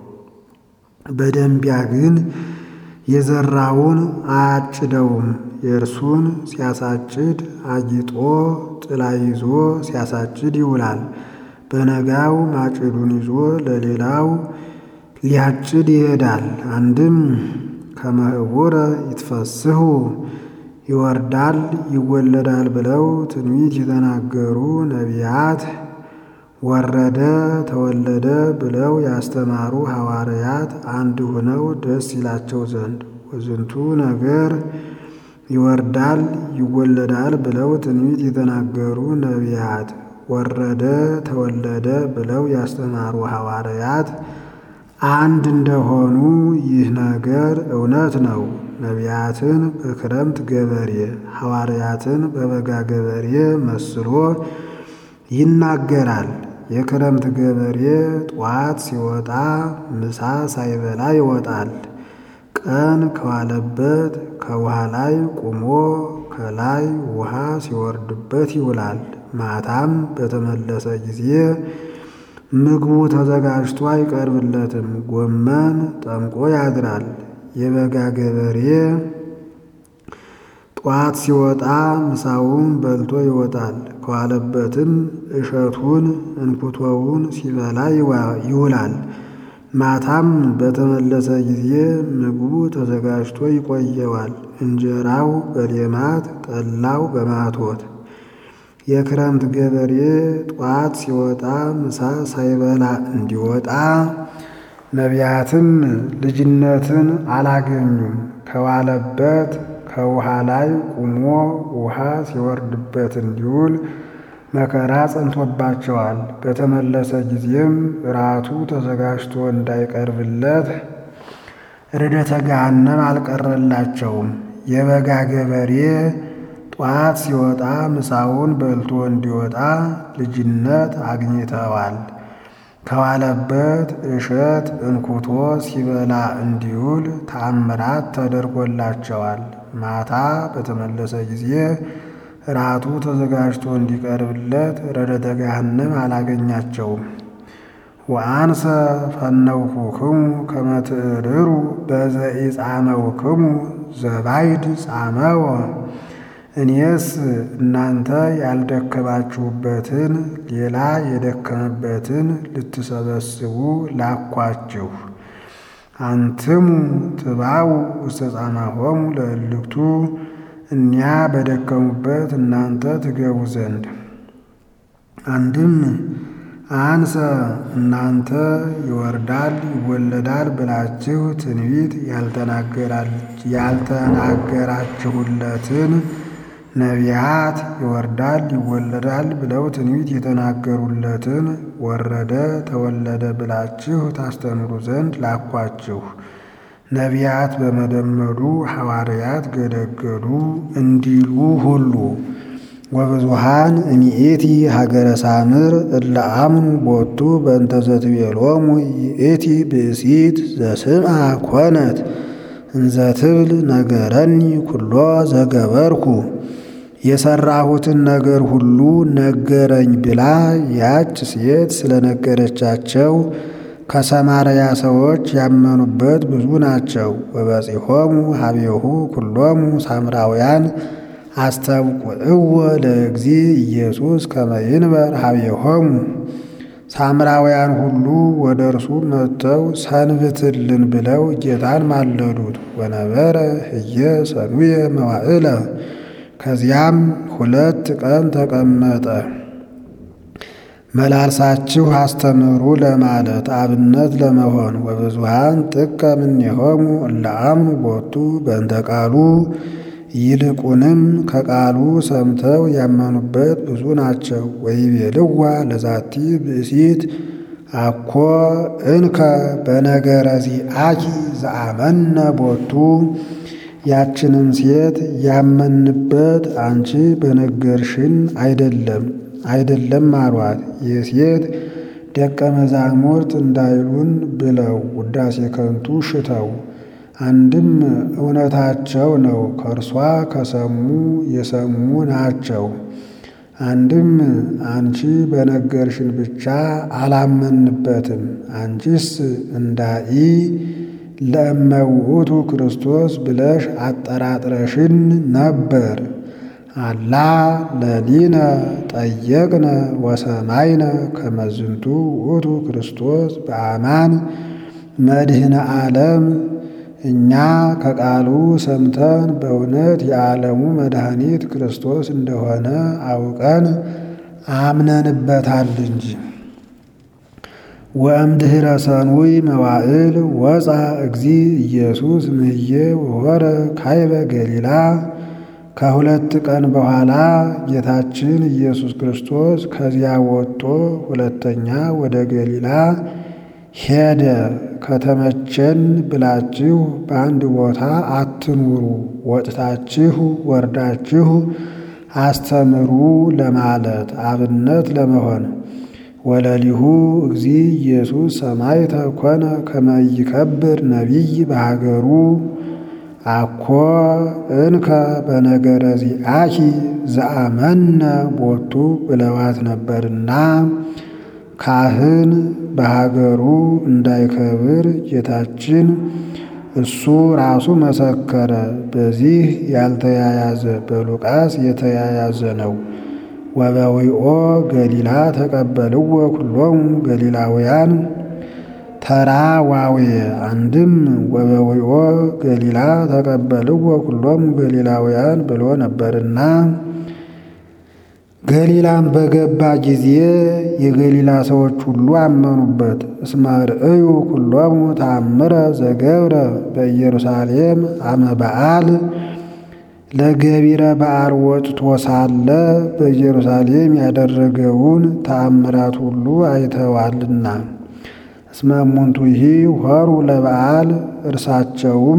በደንቢያ ግን የዘራውን አያጭደውም። የእርሱን ሲያሳጭድ አጊጦ ጥላ ይዞ ሲያሳጭድ ይውላል። በነጋው ማጭዱን ይዞ ለሌላው ሊያጭድ ይሄዳል። አንድም ከመ ህቡረ ይትፈስሑ ይወርዳል ይወለዳል ብለው ትንቢት የተናገሩ ነቢያት ወረደ ተወለደ ብለው ያስተማሩ ሐዋርያት አንድ ሆነው ደስ ይላቸው ዘንድ። ወዝንቱ ነገር ይወርዳል ይወለዳል ብለው ትንቢት የተናገሩ ነቢያት ወረደ ተወለደ ብለው ያስተማሩ ሐዋርያት አንድ እንደሆኑ ይህ ነገር እውነት ነው። ነቢያትን በክረምት ገበሬ ሐዋርያትን በበጋ ገበሬ መስሎ ይናገራል። የክረምት ገበሬ ጠዋት ሲወጣ ምሳ ሳይበላ ይወጣል። ቀን ከዋለበት ከውሃ ላይ ቆሞ ከላይ ውሃ ሲወርድበት ይውላል። ማታም በተመለሰ ጊዜ ምግቡ ተዘጋጅቶ አይቀርብለትም። ጎመን ጠምቆ ያድራል። የበጋ ገበሬ ጠዋት ሲወጣ ምሳውን በልቶ ይወጣል። ከዋለበትም እሸቱን እንኩቶውን ሲበላ ይውላል። ማታም በተመለሰ ጊዜ ምግቡ ተዘጋጅቶ ይቆየዋል። እንጀራው በሌማት ጠላው በማቶት። የክረምት ገበሬ ጠዋት ሲወጣ ምሳ ሳይበላ እንዲወጣ ነቢያትም ልጅነትን አላገኙም። ከዋለበት ከውሃ ላይ ቆሞ ውሃ ሲወርድበት እንዲውል መከራ ጸንቶባቸዋል። በተመለሰ ጊዜም እራቱ ተዘጋጅቶ እንዳይቀርብለት ርደተ ገሃነም አልቀረላቸውም። የበጋ ገበሬ ጠዋት ሲወጣ ምሳውን በልቶ እንዲወጣ ልጅነት አግኝተዋል። ከዋለበት እሸት እንኩቶ ሲበላ እንዲውል ተአምራት ተደርጎላቸዋል። ማታ በተመለሰ ጊዜ ራቱ ተዘጋጅቶ እንዲቀርብለት ረደተ ገሃነም አላገኛቸውም። ወአንሰ ፈነውኩክሙ ከመ ትዕርሩ በዘኢጻመውክሙ ዘባይድ ጻመወ። እኔስ እናንተ ያልደከማችሁበትን ሌላ የደከመበትን ልትሰበስቡ ላኳችሁ። አንትሙ ትባው ውስተ ጻማሆሙ ለእልክቱ። እኒያ በደከሙበት እናንተ ትገቡ ዘንድ። አንድም አንሰ እናንተ ይወርዳል ይወለዳል ብላችሁ ትንቢት ያልተናገራችሁለትን ነቢያት ይወርዳል ይወለዳል ብለው ትንቢት የተናገሩለትን ወረደ ተወለደ ብላችሁ ታስተምሩ ዘንድ ላኳችሁ። ነቢያት በመደመዱ ሐዋርያት ገደገዱ እንዲሉ ሁሉ ወብዙሃን እሚእቲ ሀገረ ሳምር እለ አምኑ ቦቱ በእንተ ዘትቤሎሙ ይእቲ ብእሲት ዘስምዐ ኮነት እንዘ ትብል ነገረኒ ኩሎ ዘገበርኩ። የሰራሁትን ነገር ሁሉ ነገረኝ ብላ ያች ሴት ስለነገረቻቸው ከሰማርያ ሰዎች ያመኑበት ብዙ ናቸው። ወበጺሖሙ ሀቤሁ ኩሎሙ ሳምራውያን አስተብቁዕዎ ለእግዚእ ኢየሱስ ከመ ይንበር ሀቤሆሙ። ሳምራውያን ሁሉ ወደ እርሱ መጥተው ሰንብትልን ብለው ጌታን ማለዱት። ወነበረ ህየ ሰኑየ መዋዕለ። ከዚያም ሁለት ቀን ተቀመጠ። መላልሳችሁ አስተምሩ ለማለት አብነት ለመሆን። ወብዙሃን ጥቀ እምኔሆሙ እለ አምኑ ቦቱ በእንተ ቃሉ። ይልቁንም ከቃሉ ሰምተው ያመኑበት ብዙ ናቸው። ወይቤልዋ ለዛቲ ብእሲት አኮ እንከ በነገረ ዚአኪ ዘአመነ ቦቱ። ያችንም ሴት ያመንበት አንቺ በነገርሽን አይደለም አይደለም አሏት። የሴት ደቀ መዛሙርት እንዳይሉን ብለው ውዳሴ ከንቱ ሽተው አንድም እውነታቸው ነው፣ ከእርሷ ከሰሙ የሰሙ ናቸው። አንድም አንቺ በነገርሽን ብቻ አላመንበትም፣ አንቺስ እንዳኢ ለእመ ውእቱ ክርስቶስ ብለሽ አጠራጥረሽን ነበር። አላ ለሊነ ጠየቅነ ወሰማይነ ከመ ዝንቱ ውእቱ ክርስቶስ በአማን መድህነ ዓለም። እኛ ከቃሉ ሰምተን በእውነት የዓለሙ መድኃኒት ክርስቶስ እንደሆነ አውቀን አምነንበታል እንጂ። ወእምድኅረ ሰኑይ መዋዕል ወፃ እግዚእ ኢየሱስ እምኅዬ ወሖረ ካይበ ገሊላ። ከሁለት ቀን በኋላ ጌታችን ኢየሱስ ክርስቶስ ከዚያ ወጥቶ ሁለተኛ ወደ ገሊላ ሄደ። ከተመቸን ብላችሁ በአንድ ቦታ አትኑሩ፣ ወጥታችሁ ወርዳችሁ አስተምሩ ለማለት አብነት ለመሆን። ወለሊሁ እግዚ ኢየሱስ ሰማዕተ ኮነ ከመ ይከብር ነቢይ በሀገሩ አኮ እንከ በነገረ ዚአኪ ዘአመነ ቦቱ ብለዋት ነበርና ካህን በሀገሩ እንዳይከብር ጌታችን እሱ ራሱ መሰከረ። በዚህ ያልተያያዘ በሉቃስ የተያያዘ ነው። ወበዊኦ ገሊላ ተቀበልዎ ኩሎሙ ገሊላውያን ተራ ዋዌ አንድም ወበዊኦ ገሊላ ተቀበልዎ ኩሎሙ ገሊላውያን ብሎ ነበርና ገሊላም በገባ ጊዜ የገሊላ ሰዎች ሁሉ አመኑበት። እስመ ርእዩ ኩሎሙ ተአምረ ዘገብረ በኢየሩሳሌም አመ በዓል ለገቢረ በዓል ወጥቶ ሳለ በኢየሩሳሌም ያደረገውን ተአምራት ሁሉ አይተዋልና። እስመ እሙንቱሂ ሆሩ ለበዓል እርሳቸውም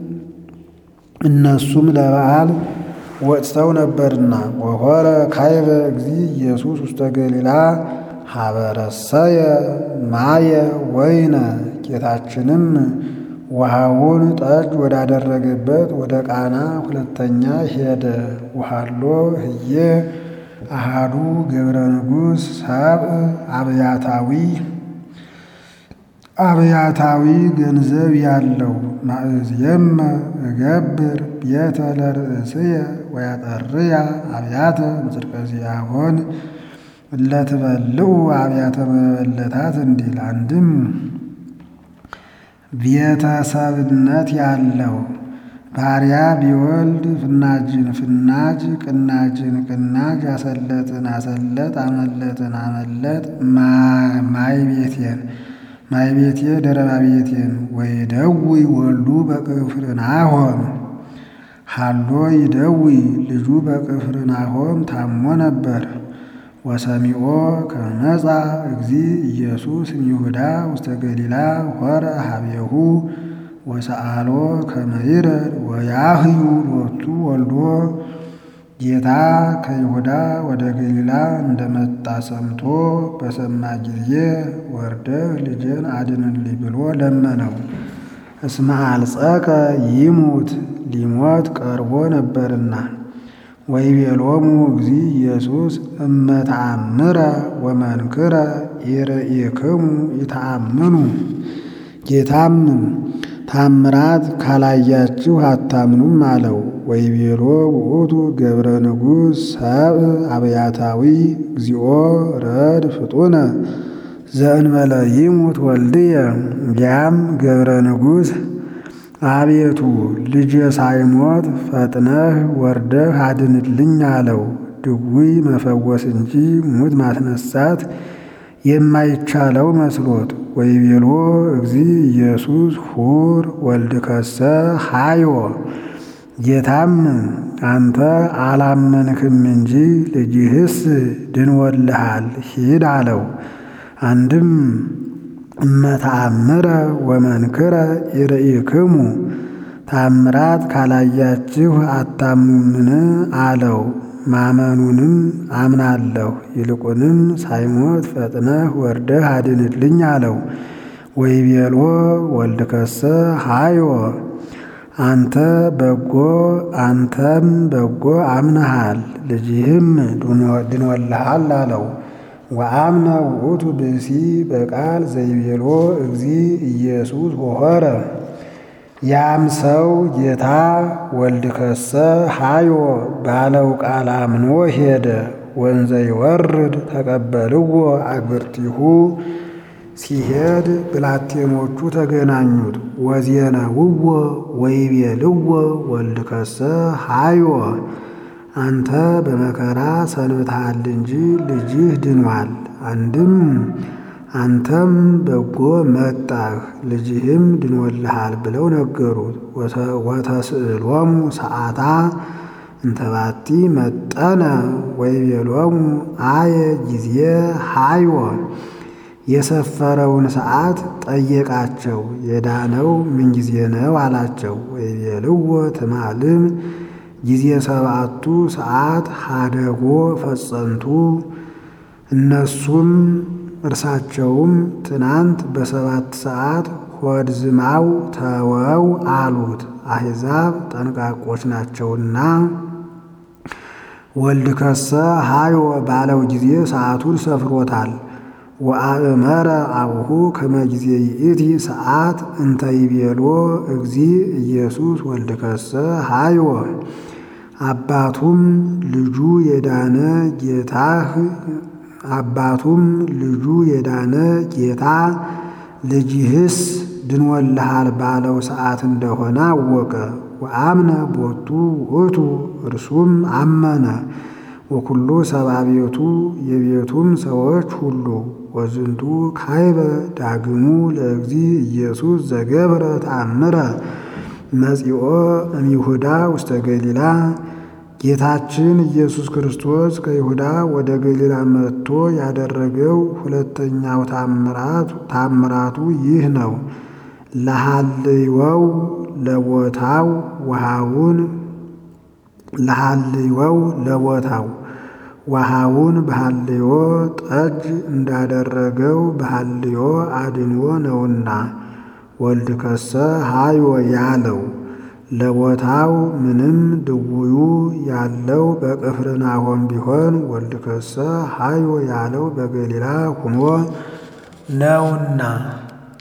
እነሱም ለበዓል ወጥተው ነበርና። ወሆረ ካይበ እግዚ ኢየሱስ ውስተ ገሊላ ሀበረሰየ ማየ ወይነ ጌታችንም ውሃውን ጠጅ ወዳደረገበት ወደ ቃና ሁለተኛ ሄደ። ውሃሎ ህየ አሃዱ ገብረ ንጉሥ ሰብእ አብያታዊ አብያታዊ ገንዘብ ያለው ማእዝየመ እገብር ቤተ ለርእስየ ወያጠርያ አብያተ ምጽድቀ ዚአሆን እለትበልዑ አብያተ መበለታት እንዲል። አንድም ቤተሰብነት ያለው ባሪያ ቢወልድ ፍናጅን ፍናጅ ቅናጅን ቅናጅ አሰለጥን አሰለጥ አመለጥን አመለጥ ማይ ቤቴን ማይ ቤቴ ደረባ ቤቴን ወይደዊ ወልዱ በቅፍርናሆም ሃሎ ይደዊ ልጁ በቅፍርናሆም ታሞ ነበር። ወሰሚዖ ከመጻ እግዚ ኢየሱስ እምይሁዳ ውስተ ገሊላ ሆረ ሀቤሁ ወሰአሎ ከመ ይረድ ወያህዩ ሎቱ ወልዶ ጌታ ከይሁዳ ወደ ገሊላ እንደመጣ ሰምቶ በሰማ ጊዜ ወርደህ ልጄን አድንልኝ ብሎ ለመነው። እስመ አልጸቀ ይሙት ሊሞት ቀርቦ ነበርና። ወይቤሎሙ እግዚ ኢየሱስ እመ ተአምረ ወመንክረ ይርኢክሙ ይተአምኑ። ጌታም ታምራት ካላያችሁ አታምኑም አለው። ወይቤሎ ውእቱ ገብረ ንጉሥ ሰብእ አብያታዊ እግዚኦ ረድ ፍጡነ ዘእንበለ ይሙት ወልድየ። ያም ገብረ ንጉሥ አቤቱ ልጄ ሳይሞት ፈጥነህ ወርደህ አድንልኝ አለው። ድውይ መፈወስ እንጂ ሙት ማስነሳት የማይቻለው መስሎት። ወይቤሎ እግዚ ኢየሱስ ሁር ወልድከሰ ሀዮ። ጌታም አንተ አላመንክም እንጂ ልጅህስ ድንወልሃል ሂድ አለው። አንድም እመ ተአምረ ወመንክረ ይርኢክሙ ታምራት ካላያችሁ አታምኑምን አለው። ማመኑንም አምናለሁ፣ ይልቁንም ሳይሞት ፈጥነህ ወርደህ አድንልኝ አለው። ወይቤሎ ወልድከሰ ሀዮ አንተ በጎ አንተም በጎ አምነሃል፣ ልጅህም ድንወልሃል አለው። ወአምነ ውእቱ ብእሲ በቃል ዘይቤሎ እግዚ ኢየሱስ ወሖረ። ያም ሰው ጌታ ወልድከሰ ሀዮ ባለው ቃል አምኖ ሄደ። ወንዘ ይወርድ ተቀበልዎ አግብርቲሁ። ሲሄድ ብላቴኖቹ ተገናኙት። ወዜነውዎ ወይቤልዎ ወልድከሰ ሀዮ አንተ በመከራ ሰንብተሃል እንጂ ልጅህ ድኗል። አንድም አንተም በጎ መጣህ ልጅህም ድንወልሃል ብለው ነገሩት። ወተስእሎሙ ሰዓታ እንተባቲ መጠነ ወይቤሎሙ አየ ጊዜ ሀዮ። የሰፈረውን ሰዓት ጠየቃቸው። የዳነው ምንጊዜ ነው አላቸው። ወይቤልዎ ትማልም ጊዜ ሰባቱ ሰዓት ሀደጎ ፈጸንቱ። እነሱም እርሳቸውም ትናንት በሰባት ሰዓት ሆድ ዝማው ተወው አሉት። አሕዛብ ጠንቃቆች ናቸውና ወልድ ከሰ ሀዮ ባለው ጊዜ ሰዓቱን ሰፍሮታል። ወአእመረ አቡሁ ከመ ጊዜ ይእቲ ሰዓት እንተ ይቤሎ እግዚ ኢየሱስ ወልድ ከሰ ሀዮ። አባቱም ልጁ የዳነ ጌታህ አባቱም ልጁ የዳነ ጌታ ልጅህስ ድንወልሃል ባለው ሰዓት እንደሆነ አወቀ። ወአምነ ቦቱ ውእቱ እርሱም አመነ። ወኩሉ ሰብአ ቤቱ የቤቱም ሰዎች ሁሉ። ወዝንቱ ካይበ ዳግሙ ለእግዚ ኢየሱስ ዘገብረ ተአምረ መጺኦ እምይሁዳ ውስተ ገሊላ። ጌታችን ኢየሱስ ክርስቶስ ከይሁዳ ወደ ገሊላ መጥቶ ያደረገው ሁለተኛው ታምራቱ ይህ ነው። ለሃልይወው ለቦታው ውሃውን ለሃልይወው ለቦታው ውሃውን በሃልዮ ጠጅ እንዳደረገው በሃልዮ አድንዎ ነውና ወልድ ከሰ ሀዮ ያለው። ለቦታው ምንም ድውዩ ያለው በቅፍርናሆም ቢሆን ወልድ ከሰ ሀዮ ያለው በገሊላ ሆኖ ነውና